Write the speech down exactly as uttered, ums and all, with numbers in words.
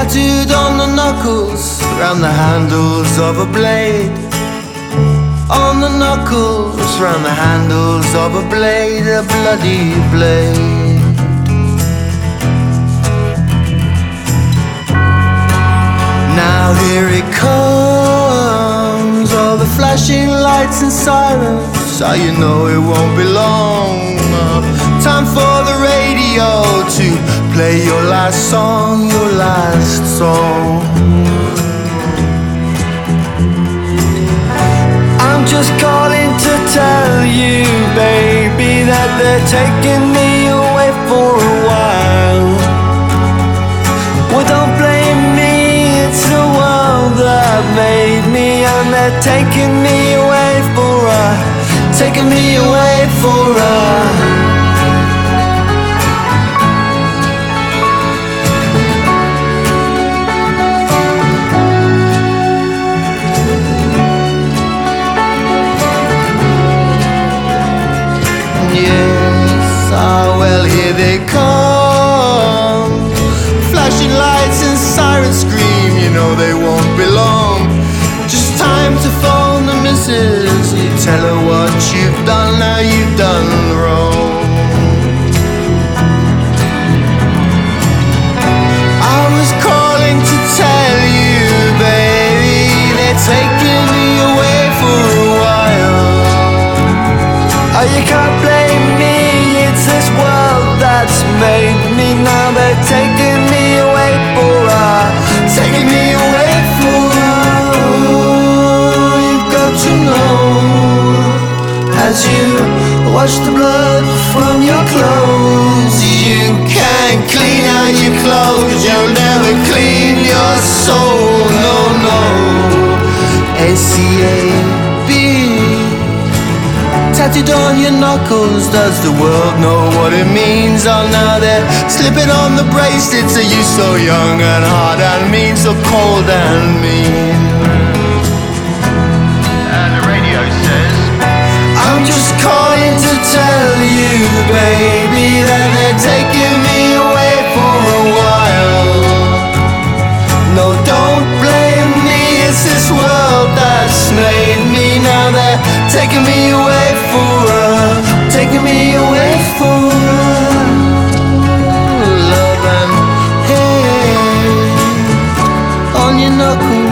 tattooed on the knuckles, round the handles of a blade. On the knuckles, round the handles of a blade, a bloody blade. Now here it comes, all the flashing lights and sirens. How you know it won't be long. Time for the radio to play your last song, your last song. I'm just calling to tell you, baby, that they're taking me away for a while. Well, don't blame me, it's the world that made me, and they're taking me away for a, taking me away for a. Ah, well, here they come. Flashing lights and sirens scream, you know they won't be long. Just time to phone the missus. You tell her what you've done, now you've done wrong. I was calling to tell you, baby, they're taking me away for a while. Oh, you can't blame me, it's this world that's made me. Now they're taking me away for a, taking me away for a. You've got to know, as you wash the blood from your clothes, you can't clean out your clothes, you'll never clean your soul. No, no. A C A B tattooed on your knuckles, does the world know what it means? Oh, now they're slipping on the bracelets. Are you so young and hard and mean, so cold and mean? And the radio says, I'm just calling to tell you, baby, that they're taking me away for a while. No, don't blame me, it's this world that's made me. Now they're taking me away for a, taking me away for a love and hate on your knuckles.